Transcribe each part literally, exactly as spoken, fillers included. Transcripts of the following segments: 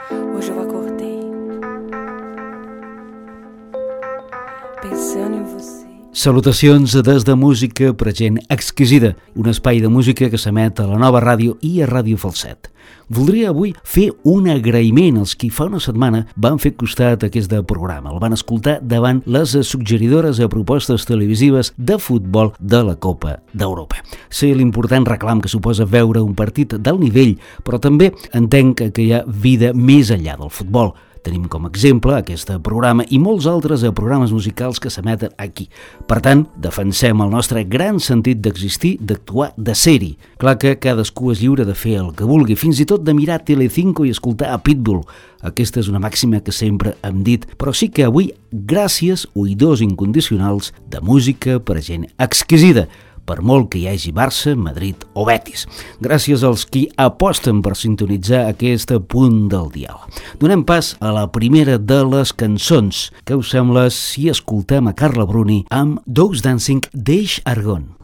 Hoje eu acordei pensando em você. Salutacions des de Música per gent exquisida, un espai de música que s'emet a la Nova Ràdio i a Ràdio Falset. Voldria avui fer un agraïment als qui fa una setmana van fer costat a aquest programa. El van escoltar davant les suggeridores a propostes televisives de futbol de la Copa d'Europa. Sé l'important reclam que suposa veure un partit d'alt nivell, però també entenc que hi ha vida més enllà del futbol. Tenim com a exemple aquest programa i molts altres programes musicals que s'emeten aquí. Per tant, defensem el nostre gran sentit d'existir, d'actuar, de ser-hi. Clar que cadascú és lliure de fer el que vulgui, fins i tot de mirar Telecinco i escoltar a Pitbull. Aquesta és una màxima que sempre hem dit, però sí que avui, gràcies, oïdors incondicionals de Música per gent exquisida, per molt que hi hagi Barça, Madrid o Betis. Gràcies als qui aposten per sintonitzar aquest punt del dial. Donem pas a la primera de les cançons. Què us sembla si escoltem a Carla Bruni amb Those Dancing Days Are Gone?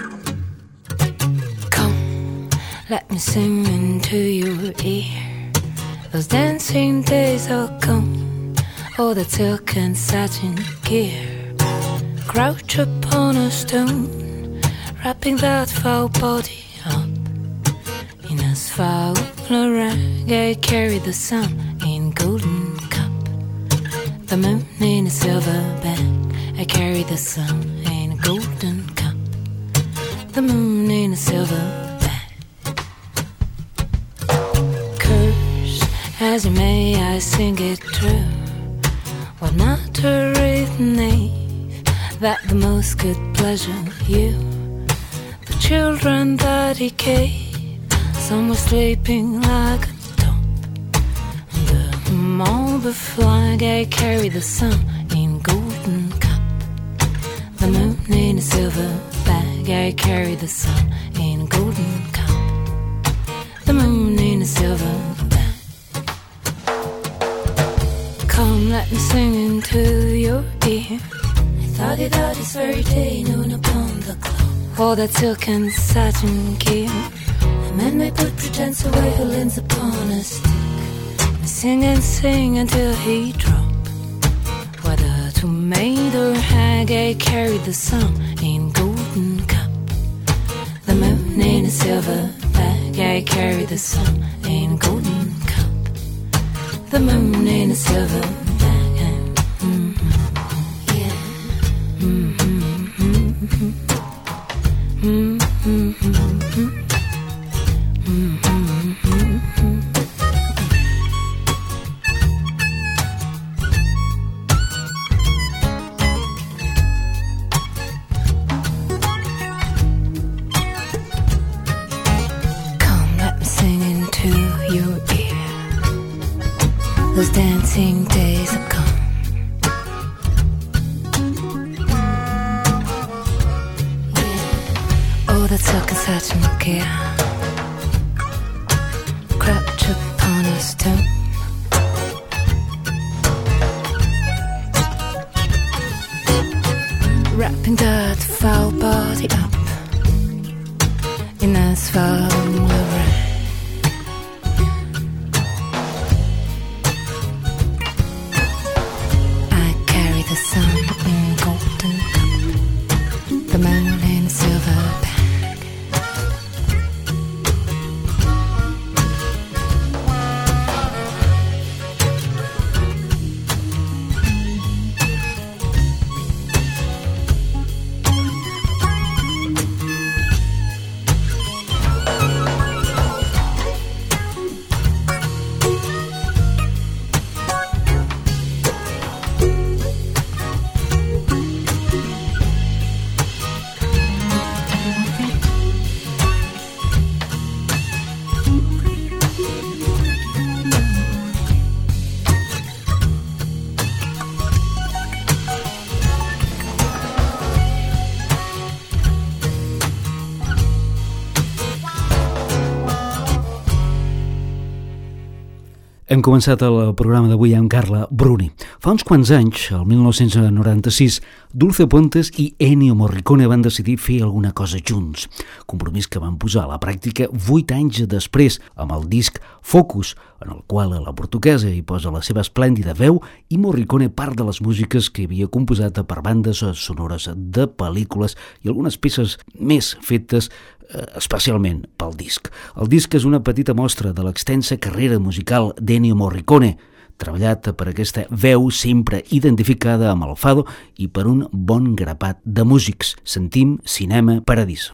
Come, let me sing into your ear. Those dancing days are gone. Oh, the silk and satin gear. Crouch upon a stone, wrapping that foul body up in asphalt rag. I carry the sun in golden cup, the moon in a silver bag. I carry the sun in a golden cup, the moon in a silver bag. Curse as you may, I sing it true. What matter if name that the most good pleasure you? Children that he gave, some were sleeping like a top. The marble flag, I carry the sun in golden cup, the moon in a silver bag. I carry the sun in golden cup, the moon in a silver bag. Come, let me sing into your ear. I thought it out this very day, noon upon the cloud. All that silk and satin gear, and men may put pretense away who leans upon a stick, and sing and sing until he drop. Whether to maid or hag, I carry the sun in golden cup, the moon in a silver bag. I carry the sun in golden cup, the moon in a silver bag. Mm-hmm. Yeah. Mm-hmm. Mm-hmm. Mm-hmm. Mm-hmm. Mm-hmm. Come, let me sing into your ear. Those dancing days are gone. The silk and satin gear, crouch upon a stone, wrapping that foul body up in asphalt rag. I carry the sun in golden cup, the moon in silver bag. Hem començat el programa d'avui amb Carla Bruni. Fa uns quants anys, el mil nou-cents noranta-sis, Dulce Pontes i Ennio Morricone van decidir fer alguna cosa junts. Compromís que van posar a la pràctica vuit anys després amb el disc Focus, en el qual la portuguesa hi posa la seva esplèndida veu i Morricone part de les músiques que havia composat per bandes sonores de pel·lícules i algunes peces més fetes especialment pel disc. El disc és una petita mostra de l'extensa carrera musical d'Ennio Morricone, treballat per aquesta veu sempre identificada amb el fado i per un bon grapat de músics. Sentim Cinema Paradiso.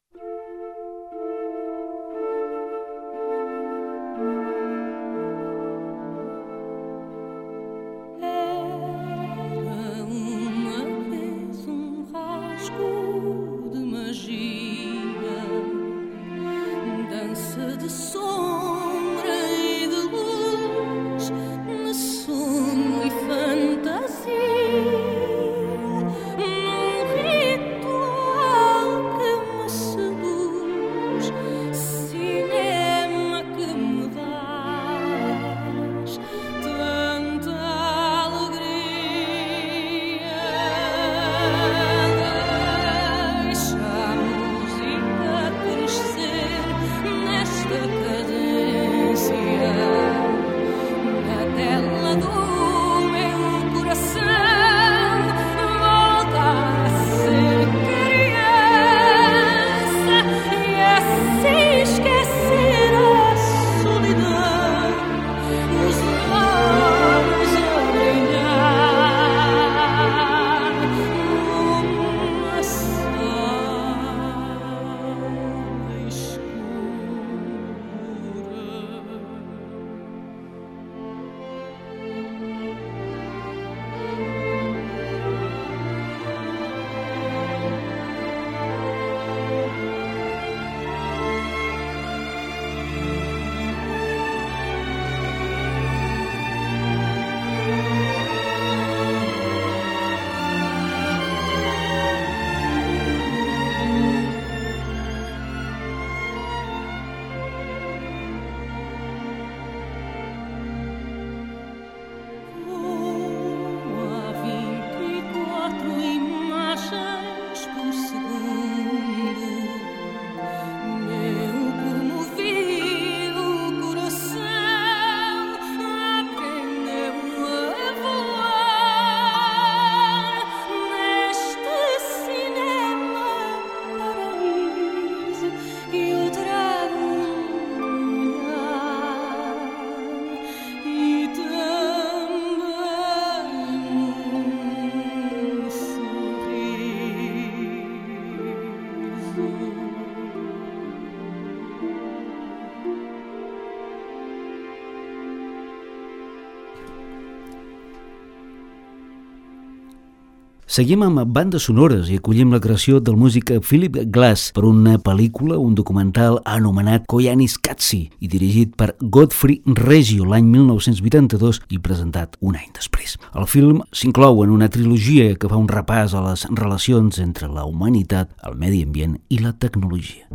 Seguim amb bandes sonores i acollim la creació del músic Philip Glass per una pel·lícula, un documental anomenat Koyaanisqatsi i dirigit per Godfrey Reggio l'any mil nou-cents vuitanta-dos i presentat un any després. El film s'inclou en una trilogia que fa un repàs a les relacions entre la humanitat, el medi ambient i la tecnologia.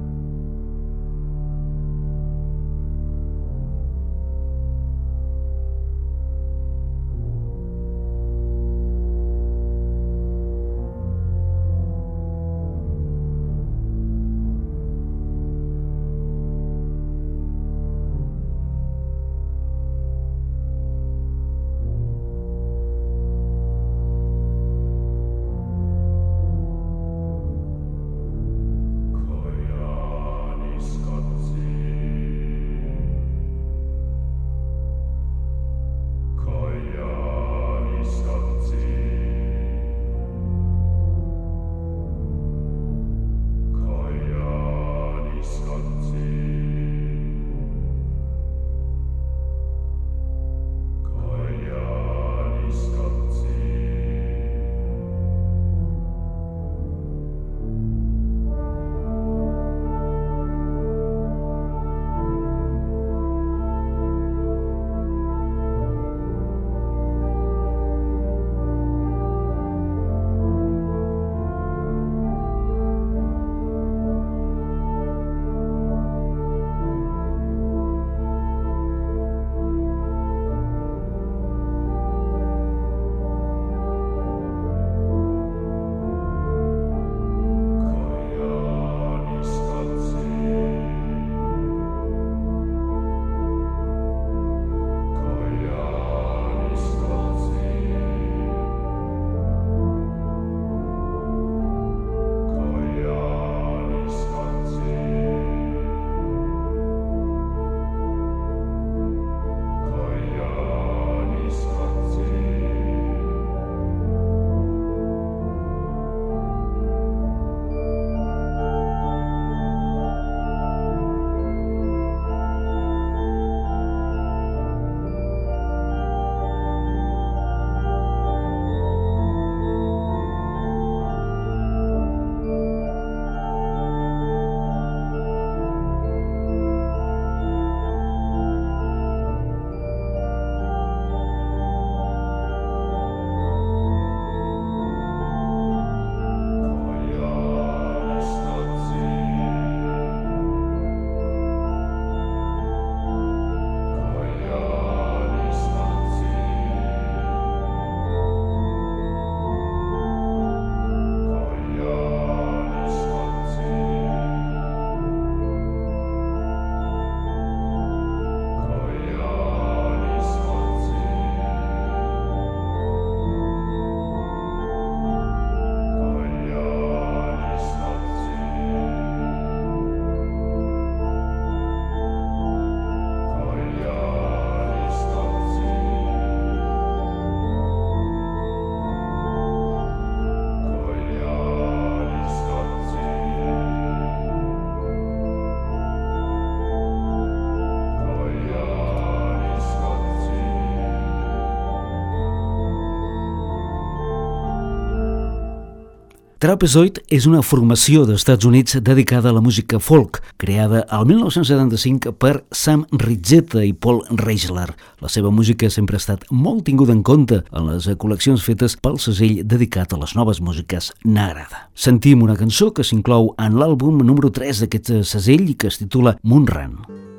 Trapezoid és una formació dels Estats Units dedicada a la música folk, creada al mil nou-cents setanta-cinc per Sam Rizzetta i Paul Reisler. La seva música sempre ha estat molt tinguda en compte en les col·leccions fetes pel segell dedicat a les noves músiques Nagrada. Sentim una cançó que s'inclou en l'àlbum número tres d'aquest segell i que es titula Moonrun.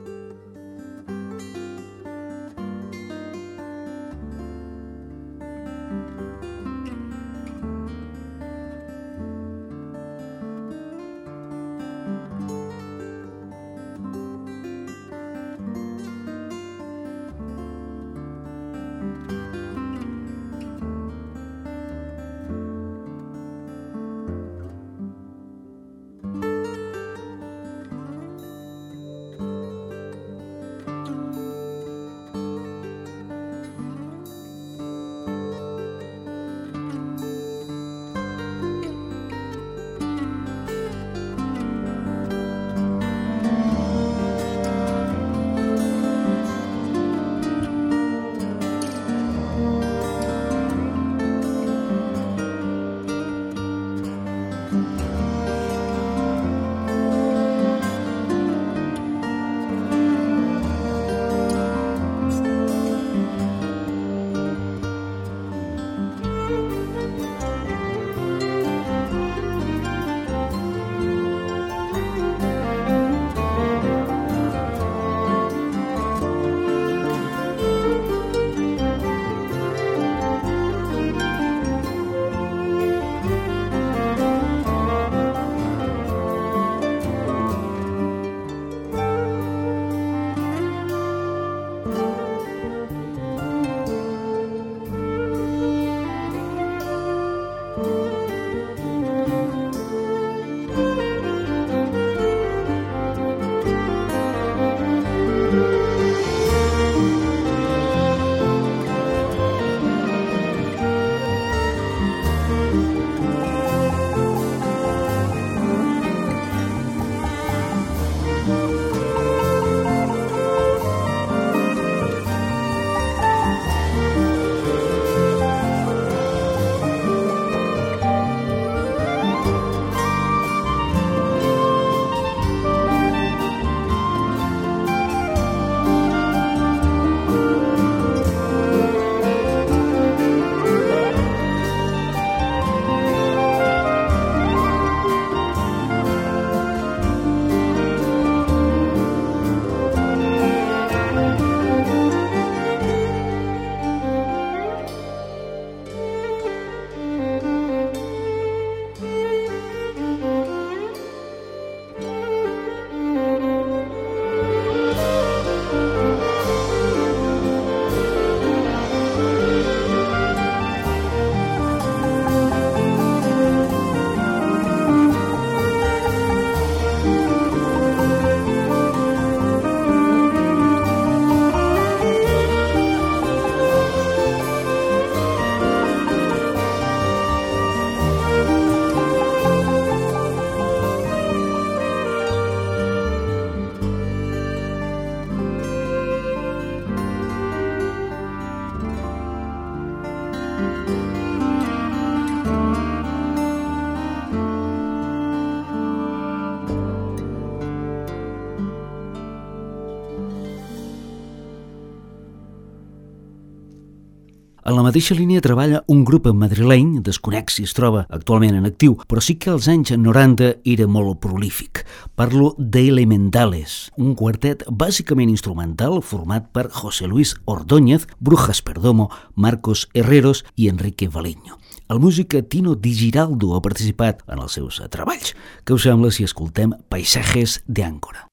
En la mateixa línia treballa un grup madrileny, desconec si es troba actualment en actiu, però sí que als anys noranta era molt prolífic. Parlo d'Elementales, un quartet bàsicament instrumental format per José Luis Ordóñez, Brujas Perdomo, Marcos Herreros i Enrique Valiño. El músic Tino Di Giraldo ha participat en els seus treballs. Què us sembla si escoltem Paisajes de Áncora?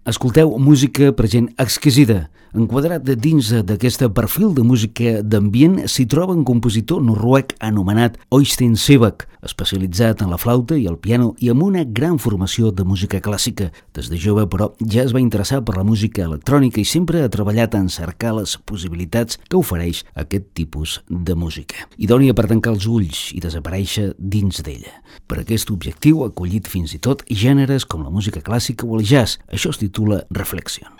Escolteu música per gent exquisida. Enquadrat dins d'aquest perfil de música d'ambient s'hi troba un compositor noruec anomenat Øystein Sevak, especialitzat en la flauta i el piano i amb una gran formació de música clàssica. Des de jove, però, ja es va interessar per la música electrònica i sempre ha treballat en cercar les possibilitats que ofereix aquest tipus de música. Idònia per tancar els ulls i desaparèixer dins d'ella. Per aquest objectiu ha acollit fins i tot gèneres com la música clàssica o el jazz. Això es titula Reflexión.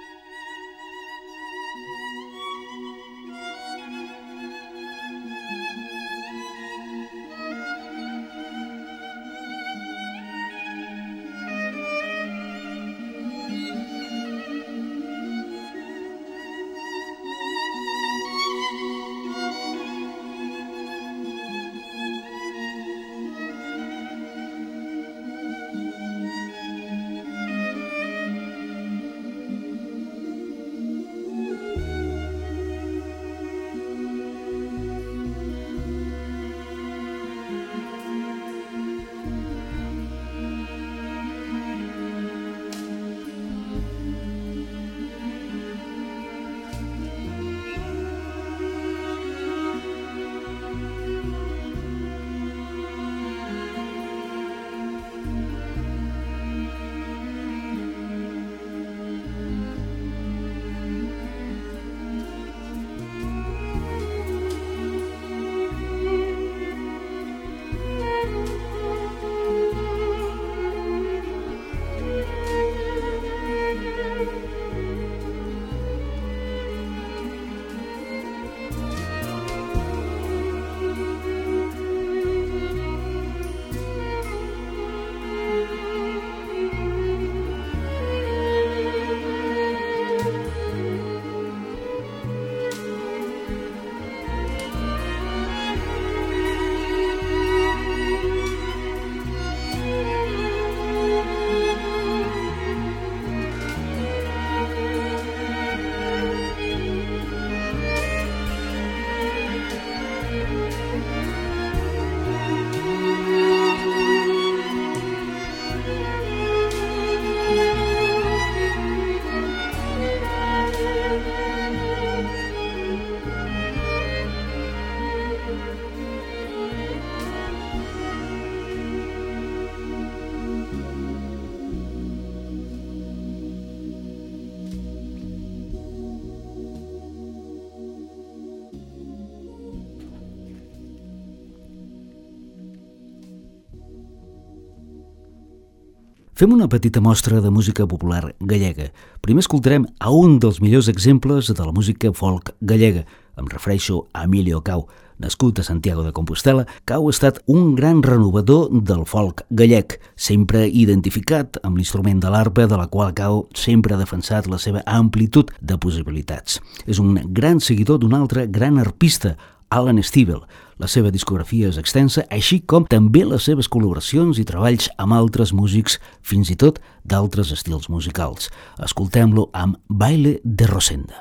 Fem una petita mostra de música popular gallega. Primer escoltarem a un dels millors exemples de la música folk gallega. Em refereixo a Emilio Cau. Nascut a Santiago de Compostela, Cau ha estat un gran renovador del folk gallec, sempre identificat amb l'instrument de l'arpa, de la qual Cau sempre ha defensat la seva amplitud de possibilitats. És un gran seguidor d'un altre gran arpista, Alan Stivell. La seva discografia és extensa, així com també les seves col·laboracions i treballs amb altres músics, fins i tot d'altres estils musicals. Escoltem-lo amb Baile de Rosenda.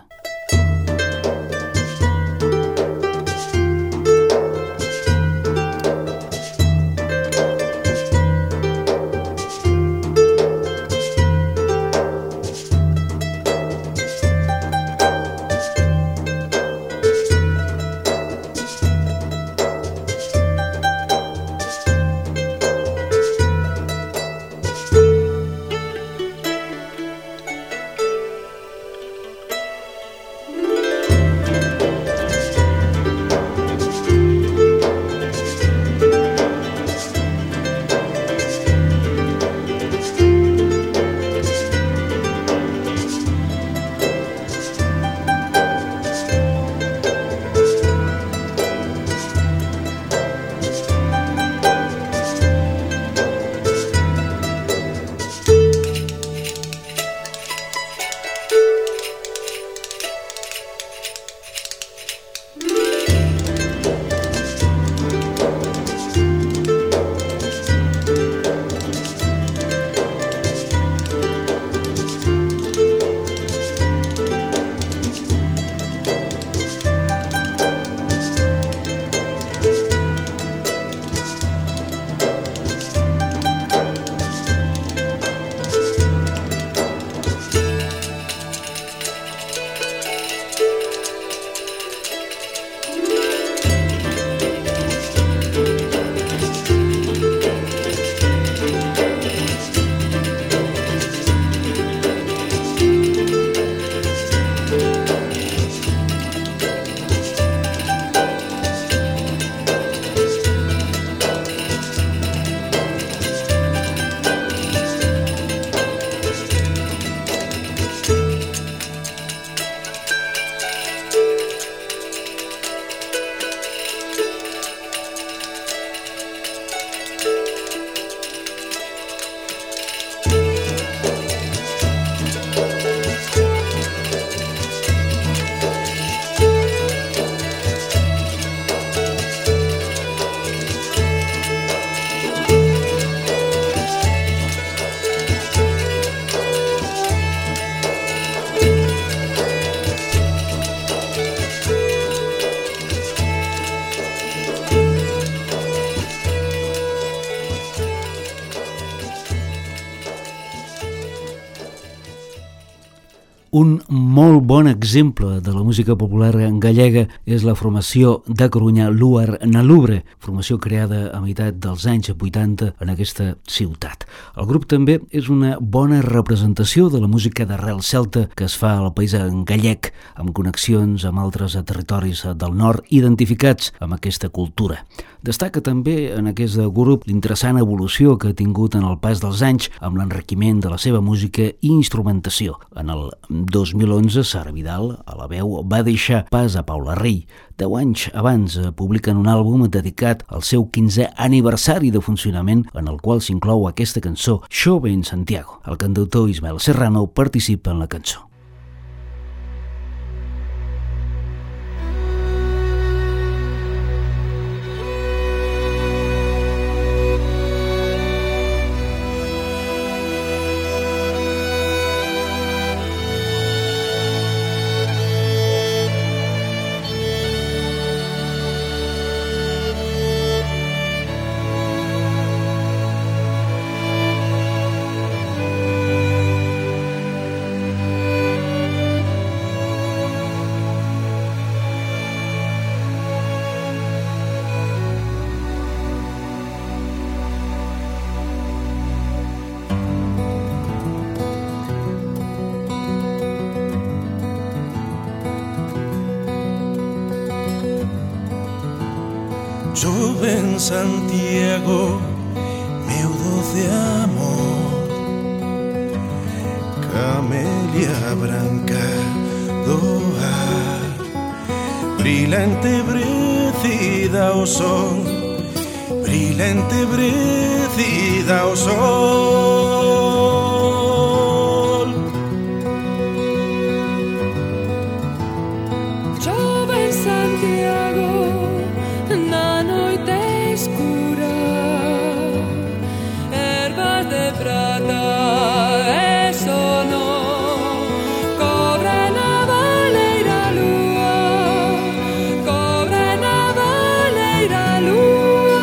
Un molt bon exemple de la música popular gallega és la formació de Corunya Luar na Lubre, formació creada a meitat dels anys vuitanta en aquesta ciutat. El grup també és una bona representació de la música d'arrel celta que es fa al país gallec, amb connexions amb altres territoris del nord identificats amb aquesta cultura. Destaca també en aquest grup l'interessant evolució que ha tingut en el pas dels anys amb l'enriquiment de la seva música i instrumentació. En el dos mil onze, Sara Vidal, a la veu, va deixar pas a Paula Rei. Deu anys abans publiquen un àlbum dedicat al seu quinzè aniversari de funcionament, en el qual s'inclou aquesta cançó, Xove en Santiago. El cantautor Ismael Serrano participa en la cançó. Xove en Santiago, meu doce amor, camelia branca do ar, brilante brecida ao sol, brilante brecida ao sol. Xove en Santiago, na noite escura, ervas de prata e sono, cobre na valeira lúa, cobre na valeira lúa.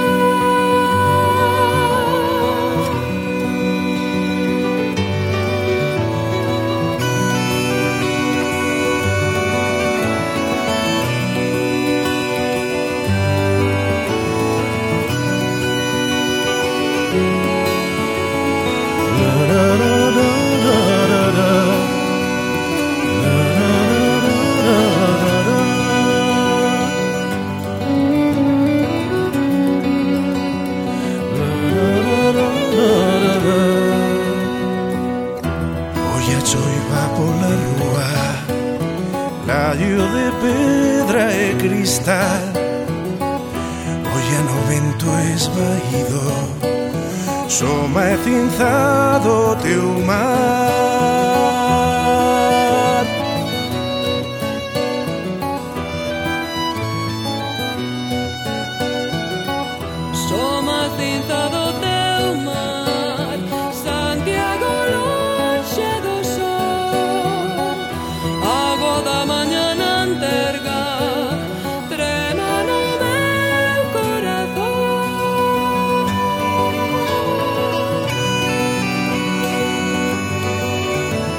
Oia choiva pola rúa, laio de pedra e cristal, oia no vento esvaído, soma e cinzado teu mar. Soma cinzado teu mar, Santiago lonxe do sol, agua da mañana enterga, trema no meu corazón.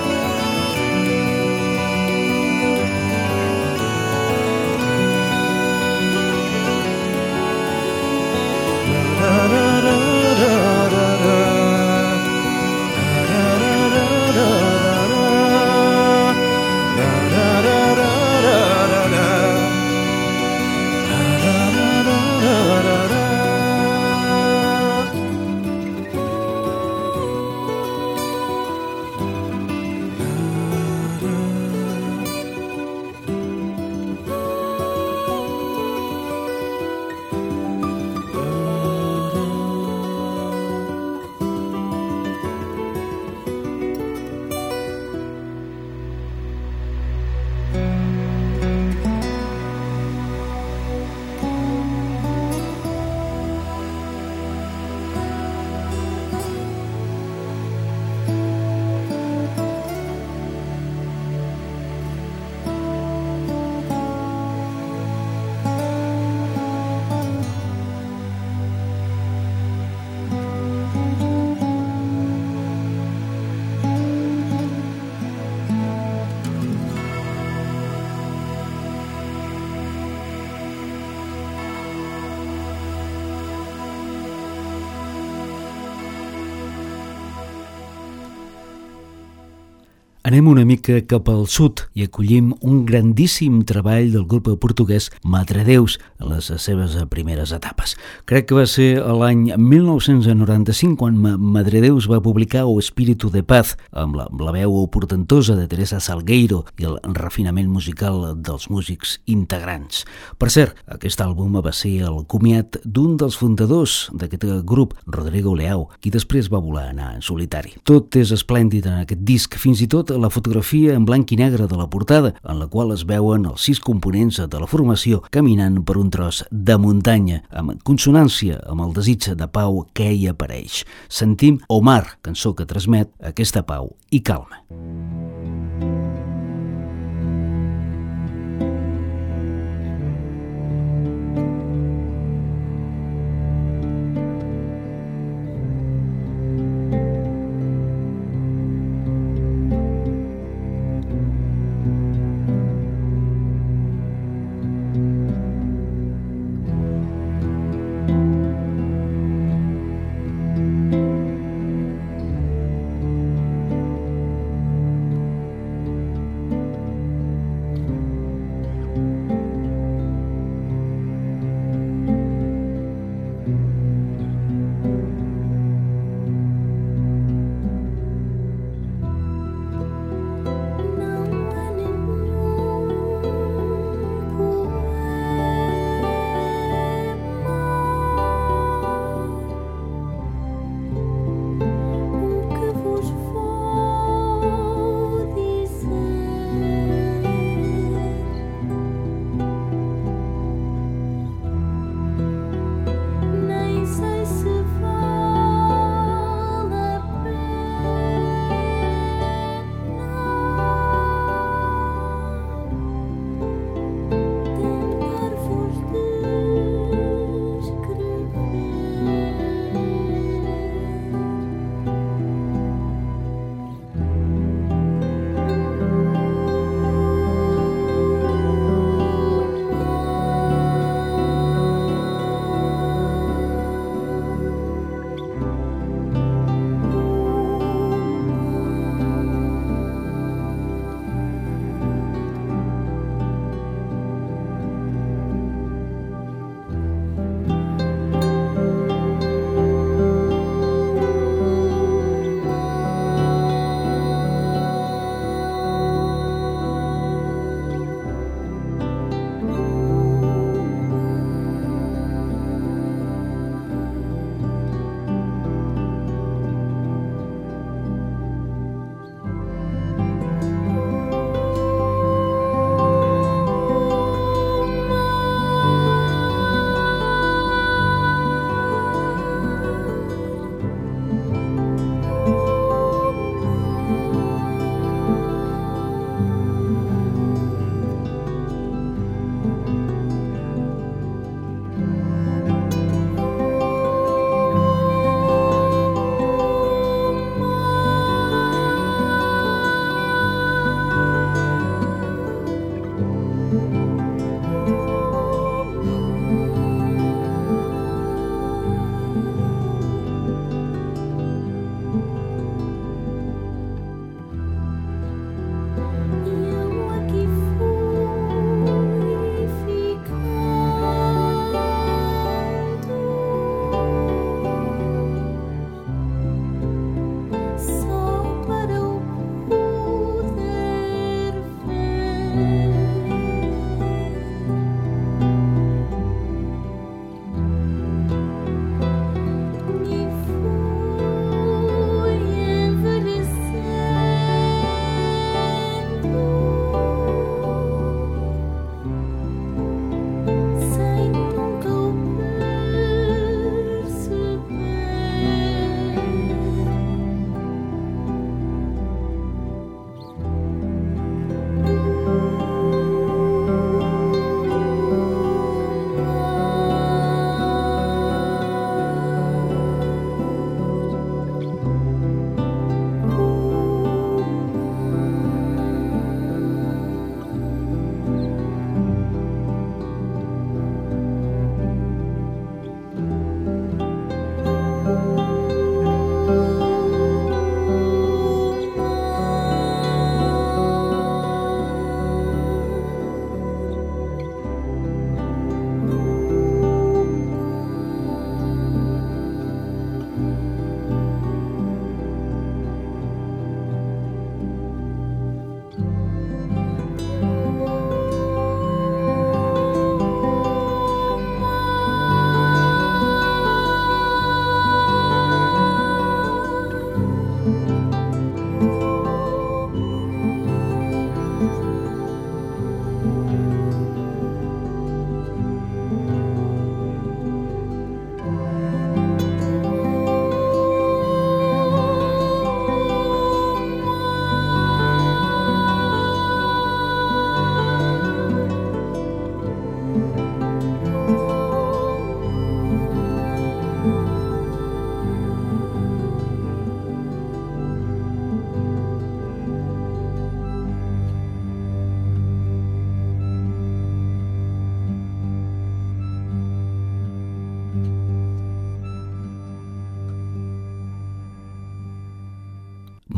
Anem una mica cap al sud i acollim un grandíssim treball del grup portuguès Madredeus en les seves primeres etapes. Crec que va ser l'any mil nou-cents noranta-cinc quan Madredeus va publicar O Espíritu de Paz amb la, amb la veu portentosa de Teresa Salgueiro i el refinament musical dels músics integrants. Per cert, aquest àlbum va ser el comiat d'un dels fundadors d'aquest grup, Rodrigo Leao, qui després va voler anar en solitari. Tot és esplèndid en aquest disc, fins i tot la fotografia en blanc i negre de la portada, en la qual es veuen els sis components de la formació caminant per un tros de muntanya, amb consonància amb el desig de pau que hi apareix. Sentim Omar, cançó que transmet aquesta pau i calma.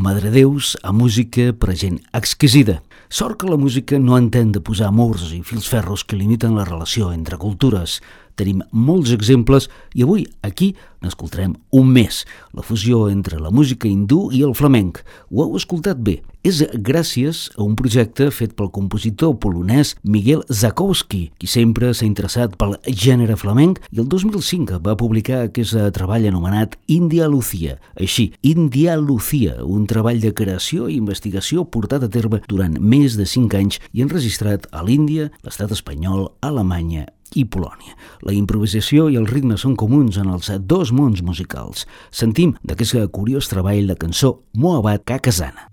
Madredeus a música per a gent exquisida. Sort que la música no entén de posar murs i fils ferros que limiten la relació entre cultures. Tenim molts exemples i avui aquí n'escoltarem un més, la fusió entre la música hindú i el flamenc. Ho heu escoltat bé. És gràcies a un projecte fet pel compositor polonès Miguel Zakowski, qui sempre s'ha interessat pel gènere flamenc i el dos mil cinc va publicar aquest treball anomenat India Lucia. Així, India Lucia, un treball de creació i investigació portat a terme durant més de cinc anys i enregistrat a l'Índia, l'estat espanyol, Alemanya i Polònia. La improvisació i el ritme són comuns en els dos mons musicals. Sentim d'aquest curiós treball la cançó Mohabbat Ka Khazana.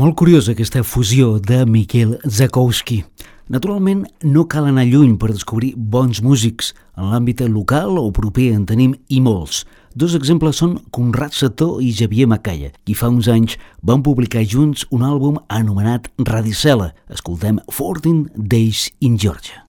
Molt curiosa aquesta fusió de Michael Zakowski. Naturalment, no cal anar lluny per descobrir bons músics. En l'àmbit local o proper en tenim i molts. Dos exemples són Conrad Sató i Xavier Macaya, qui fa uns anys van publicar junts un àlbum anomenat Radicela. Escoltem fourteen Days in Georgia.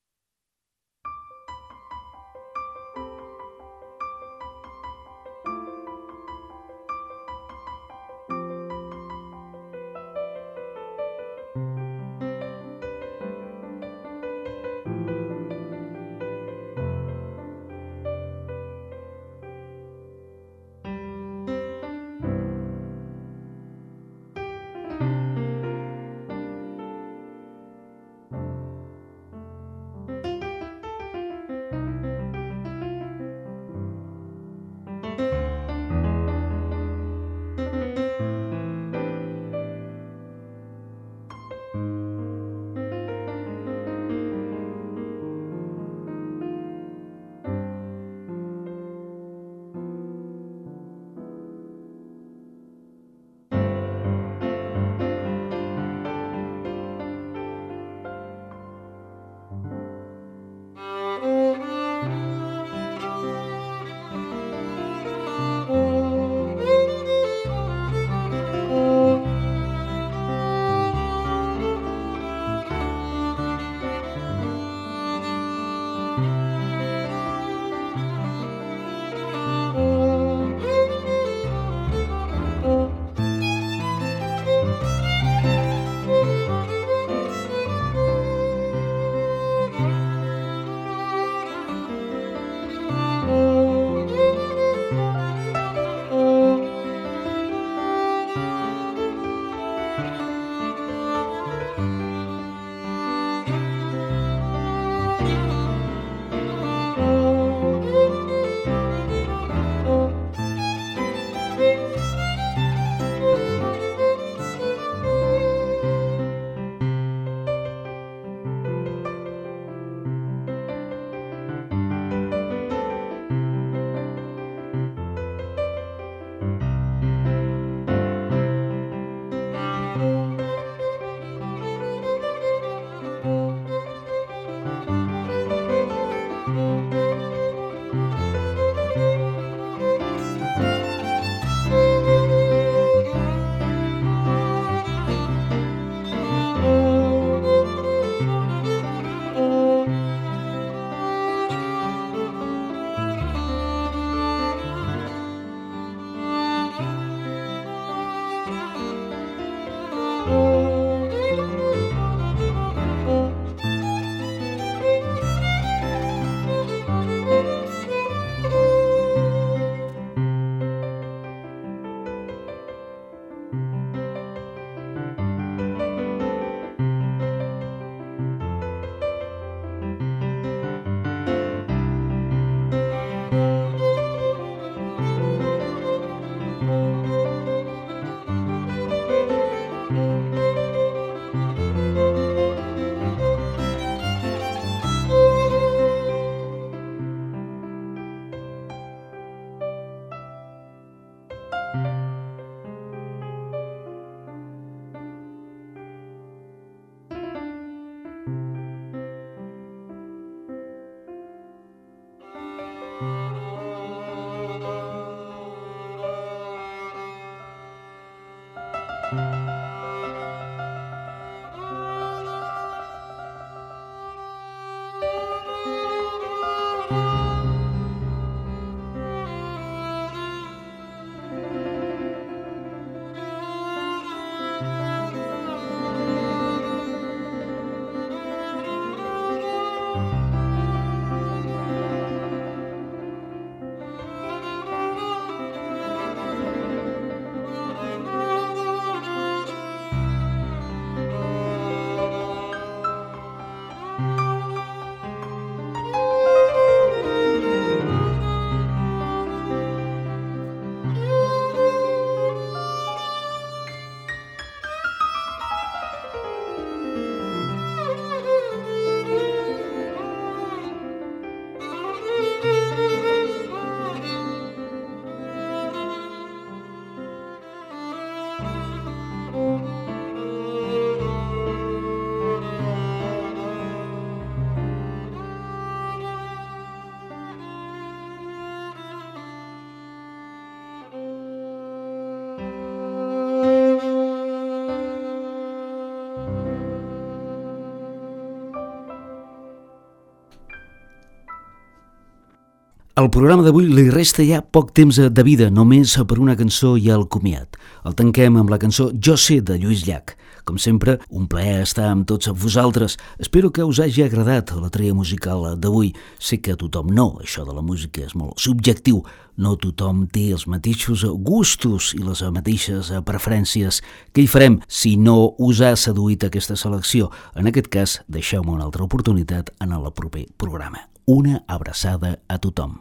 Al programa d'avui li resta ja poc temps de vida, només per una cançó i el comiat. El tanquem amb la cançó Jo sé, de Lluís Llach. Com sempre, un plaer estar amb tots vosaltres. Espero que us hagi agradat la tria musical d'avui. Sé que a tothom no, això de la música és molt subjectiu. No tothom té els mateixos gustos i les mateixes preferències. Què hi farem si no us ha seduït aquesta selecció? En aquest cas, deixeu-me una altra oportunitat en el proper programa. Una abraçada a tothom.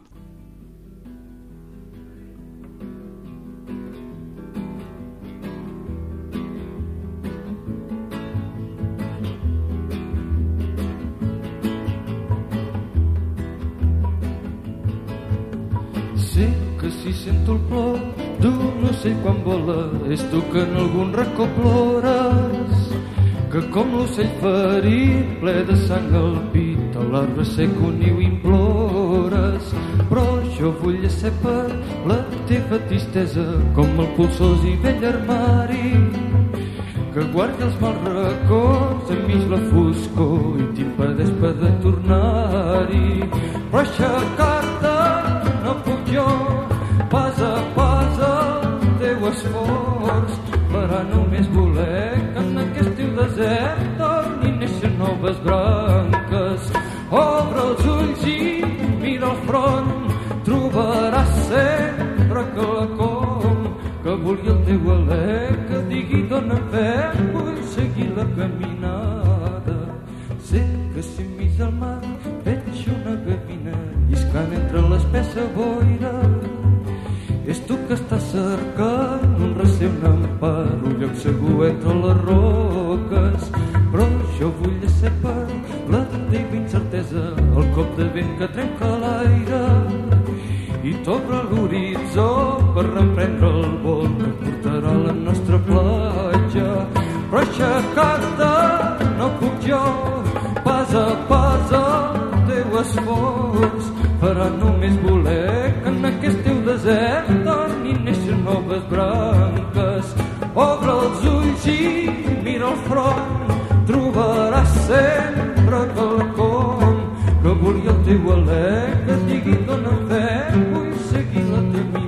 Sé que si sento el plor d'un ocell quan vola, és tu que en algun racó plores, que com l'ocell ferit ple de sang al pit, a l'arbre sec un niu implores. Però jo vull ser per la teva tristesa, com el polsós i vell armari, que guardi els mals records enmig la foscor i t'impedeix poder tornar-hi. Però aixecar-te no puc jo, pas a pas el teu esforç farà només voler que en aquest teu desert torni a néixer noves branques. Obre els ulls i mira el front, trobaràs sempre que la com que vulgui el teu alè, que digui dona fe, vull seguir la caminada. Sé que si enmig del mar veig una gavina lliscant entre l'espessa boira, és tu que estàs cercant un recer, un empar, un lloc segur entre les roques. Però jo vull ser per la teva incertesa, el cop de vent que trenca l'aire i t'obre l'horitzó per reprendre el vol que portarà a la nostra platja. Però aixecar-te no puc jo, pas a pas el teu esforç farà només voler que en aquest teu desert torni a néixer noves branques. Obre els ulls i mira el front, trobaràs sempre quelcom que vulgui el teu alè, que digui dona fe, vull seguir la teva